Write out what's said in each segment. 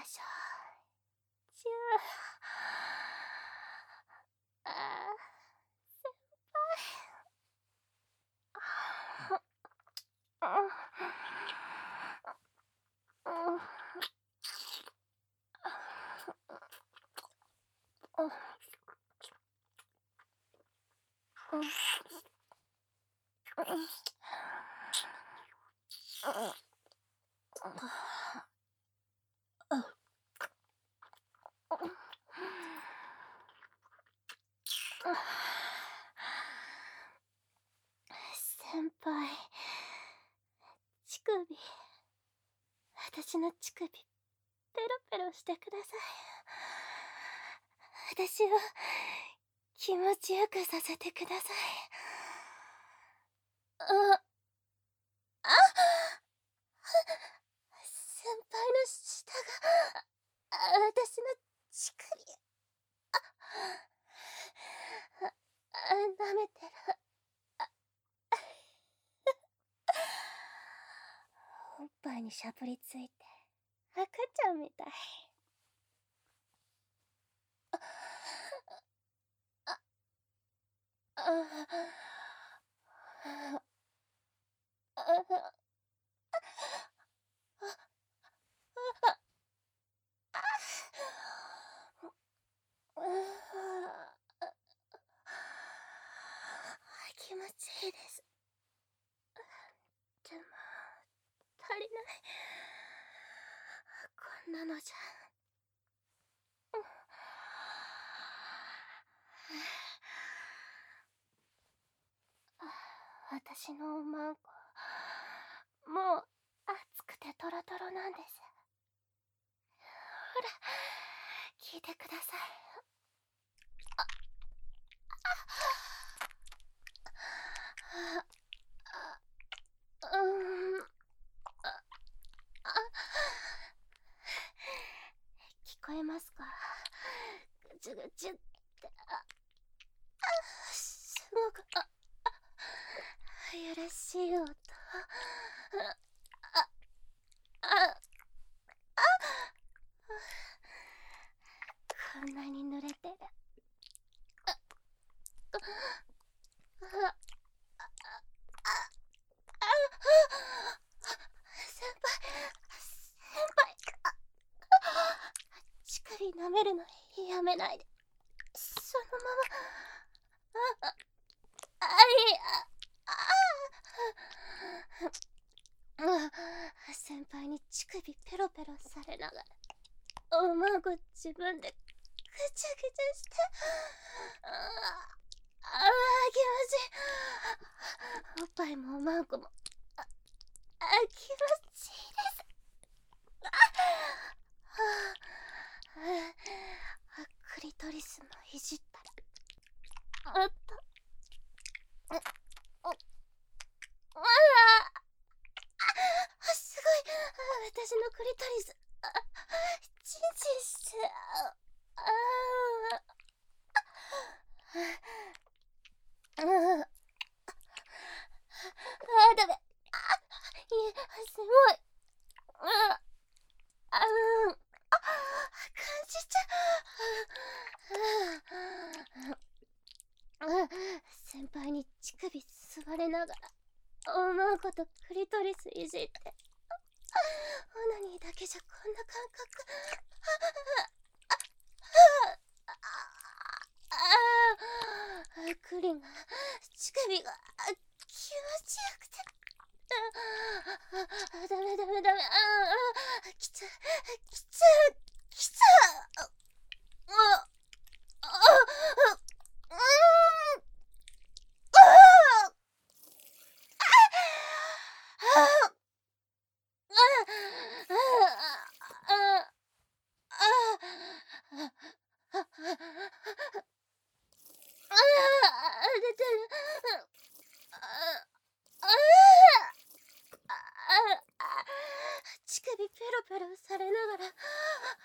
しょ。チュー。先輩。先輩、乳首、私の乳首、ペロペロしてください。私を気持ちよくさせてください。先輩の舌が、私の乳首、舐めてる。おっぱいにしゃぶりついて赤ちゃんみたい。気持ちいいです。でも足りない。こんなのじゃ。私のおまんこ、もう熱くてトロトロなんです。ほら、聞いてください。聞こえますか？ぐちゅぐちゅって、すごく、やらしい音。こんなに濡れてる。先輩、乳首舐めるのやめないで。そのまま。先輩に乳首ペロペロされながら、おまんこ自分でぐちゃぐちゃして、気持ちいい。おっぱいもおまんこも、気持ちいいです。クリトリスもいじったら、すごい。私のクリトリス、チンチンして、ダメ。すごい。感じちゃう。先輩に乳首吸われながら、おまんことクリトリスいじって、オナニーだけじゃこんな感覚。クリが、乳首が気持ちよくて。ダメ。きつ。出てる。乳首ペロペロされながら、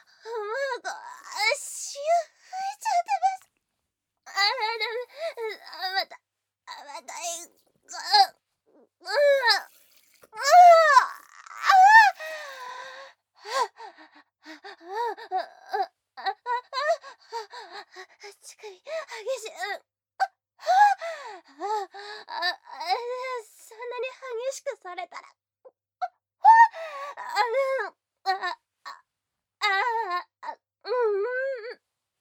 激しい、そんなに激しくされたら、あ、あ、あ、あ、うん、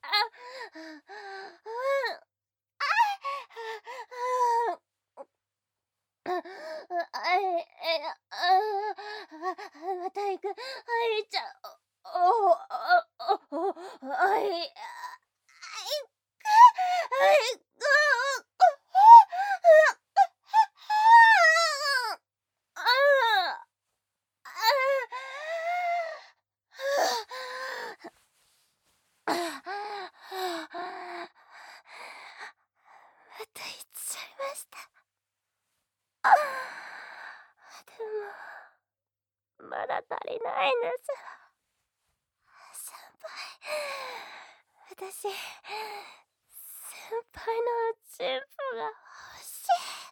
また行く。はい、じゃお、はい、はい、また行っちゃいました。でも、まだ足りないんです。先輩、私、先輩のチンポが欲しい。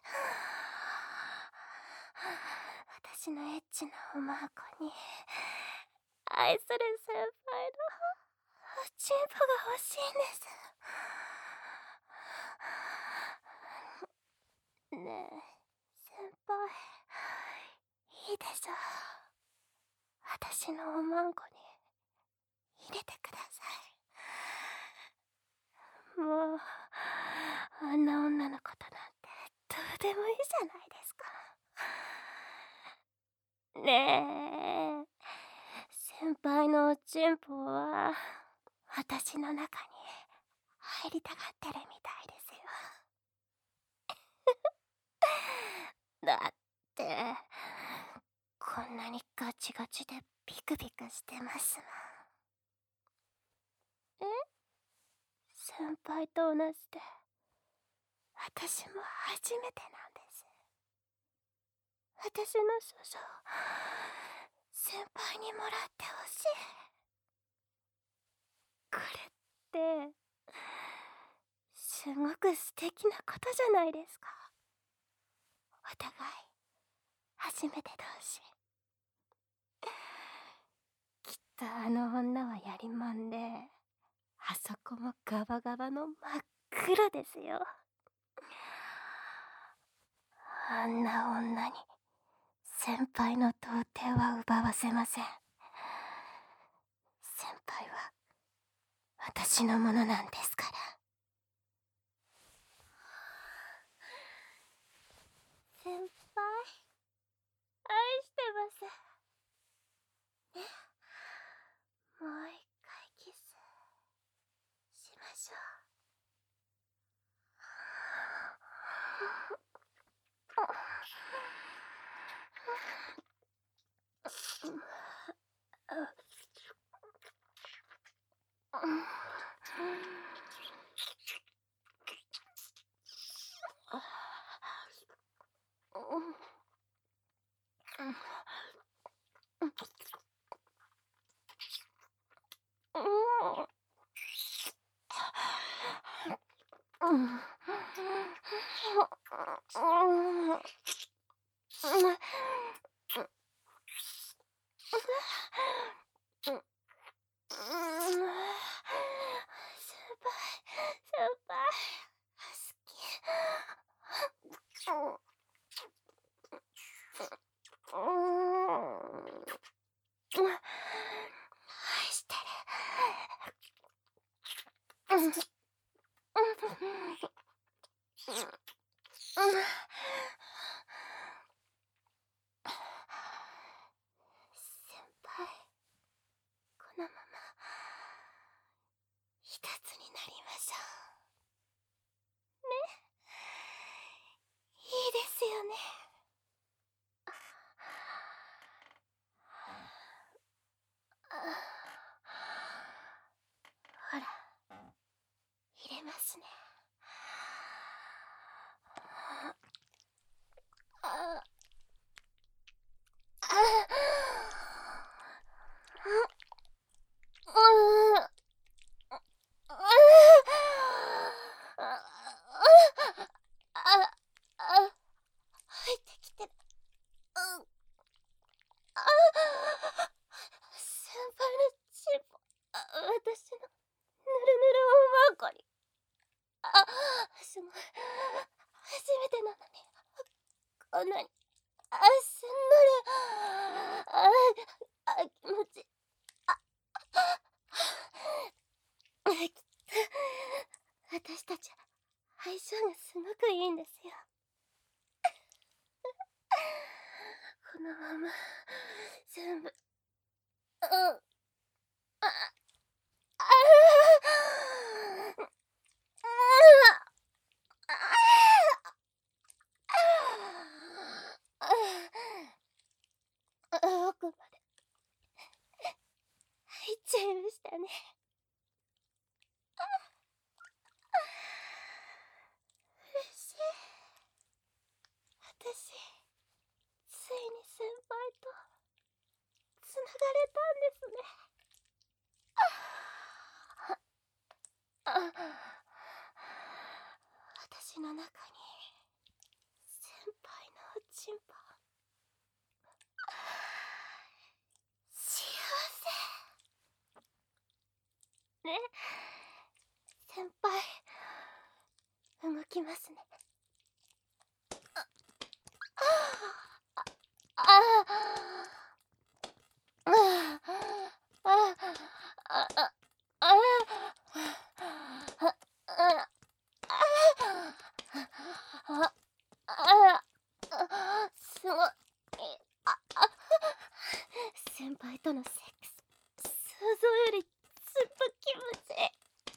私のエッチなおまんこに、愛する先輩のチンポが欲しいんです。ねえ、先輩、いいでしょ。私のおまんこに入れてください。もう、あんな女のことなんてどうでもいいじゃないですか。ねえ、先輩のおちんぽは私の中に入りたがってるみたいですよ。だってこんなにガチガチでビクビクしてますもん。先輩と同じで私も初めてなんです。私の処女先輩にもらってほしい。これってすごく素敵なことじゃないですか。お互い初めて同士。きっとあの女はやりまんで、あそこもガバガバの真っ黒ですよ。あんな女に先輩の童貞は奪わせません。先輩は私のものなんですから。先輩、愛してます。ね、もう一回キスしましょ先輩、好き。愛してる。先輩、このまま一つになりましょうね。いいですよね。ほら、入れますね。入ってきてる。先輩のチンポ、私のぬるぬるおまんこにすごい。初めてなのに、こんなに、すんなり、気持ちいい。きっと、私たち、相性がすごくいいんですよ。このまま、全部、あ、あ奥まで入っちゃいましたね。嬉しい。私、ついに先輩とつながれたんですね。私の中に先輩のおちんぽ、幸せね。先輩、動きますね。すごい。先輩とのセックス、想像よりずっと気持ちいい。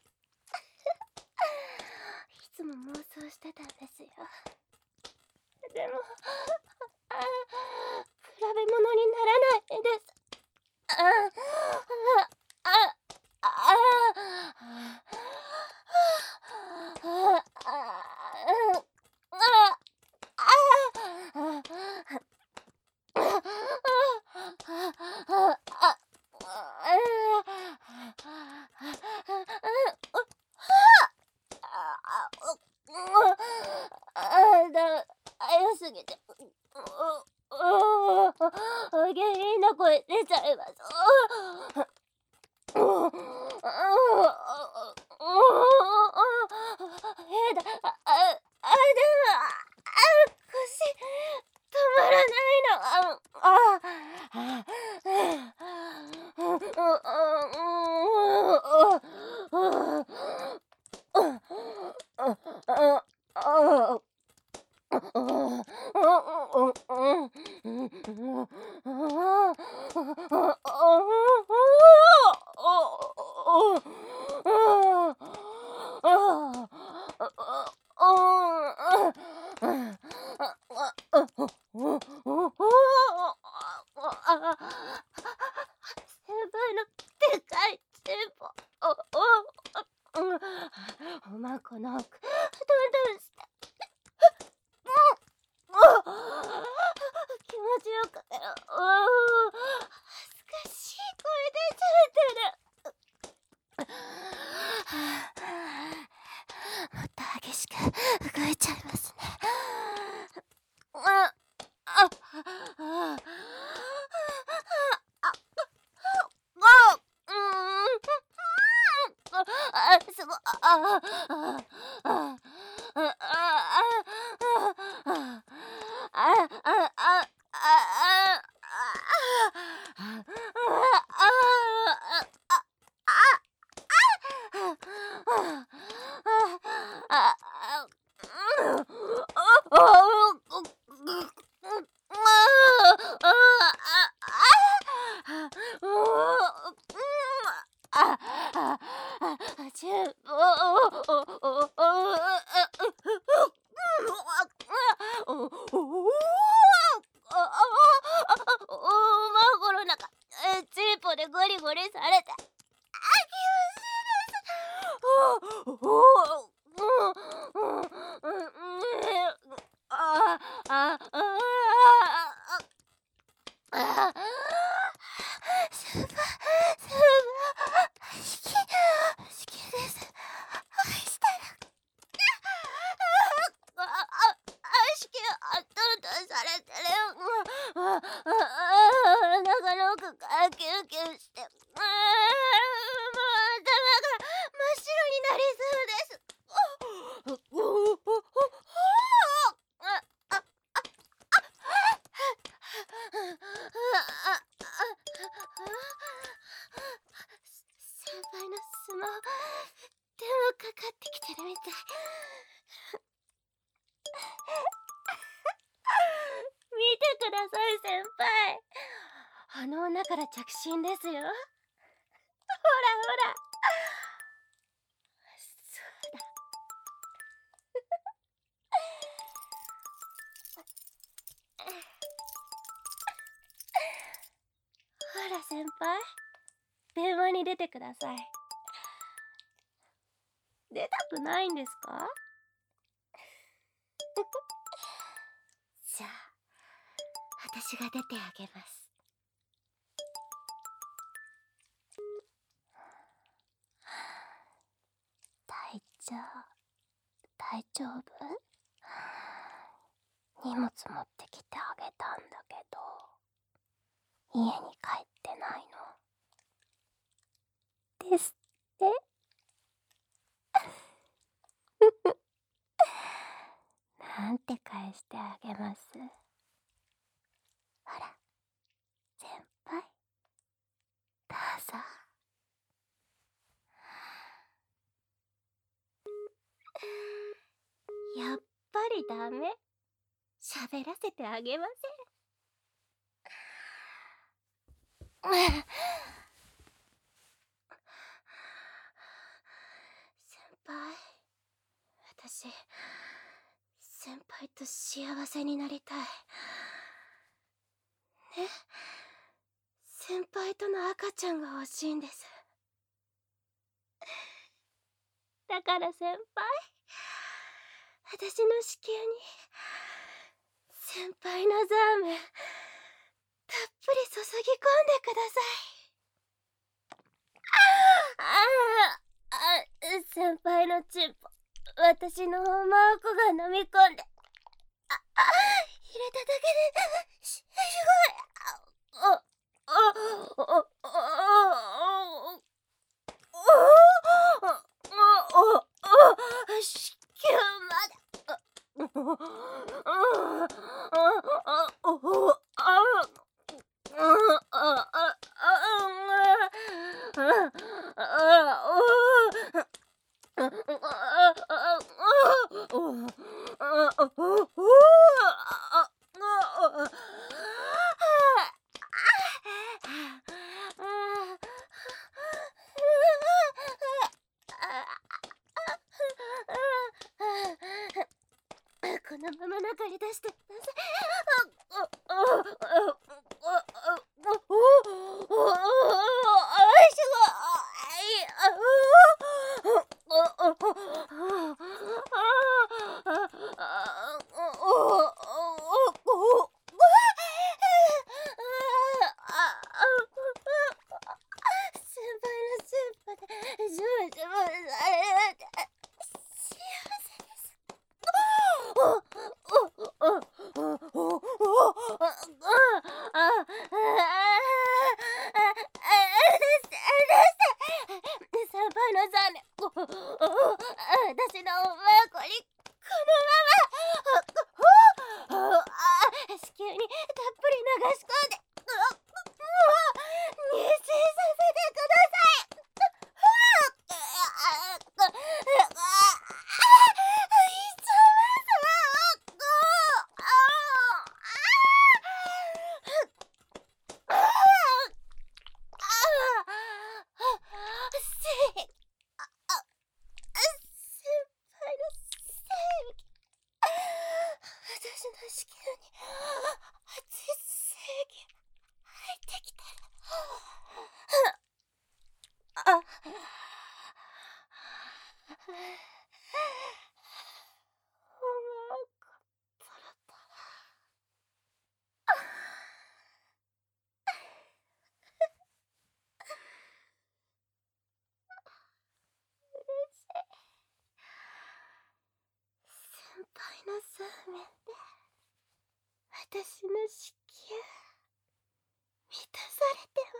いつも妄想してたんですよ。でも、比べ物にならないです。早すぎて、下品な声出ちゃいます。やだ、腰、止まらないの。先輩のでかいチンポ。おまこの奥、どんどんして。気持ちよく、恥ずかしい声出ちゃってる。もっと激しく動いちゃいますね。すごい。チンポでゴリゴリされて、気持ちいいです。好きです。愛してる。 電話かかってきてるみたい。見てください先輩、あの女から着信ですよ。ほらほら。そうだ。ほら先輩、電話に出てください。出たくないんですか？じゃあ私が出てあげます。大丈夫？荷物持ってきてあげたんだけど、家に帰ってないのですって。なんて返してあげます？ほら先輩、どうぞ。やっぱりダメ？喋らせてあげません。先輩、私先輩と幸せになりたい。ね、先輩との赤ちゃんが欲しいんです。だから先輩、私の子宮に先輩のザーメンたっぷり注ぎ込んでください。先輩のチンポ、私のおまおこが飲み込んで、入れただけですごい。子宮まこのまま中に出してください。先輩のスープでジュージューされて幸せです。先輩のザーメン、私のおまこにこのまま子宮にたっぷり流し込んで妊娠させてください。私の子宮に熱い精液入ってきてる。おまこポロポロ。嬉しい。先輩のザーメンで私の子宮満たされて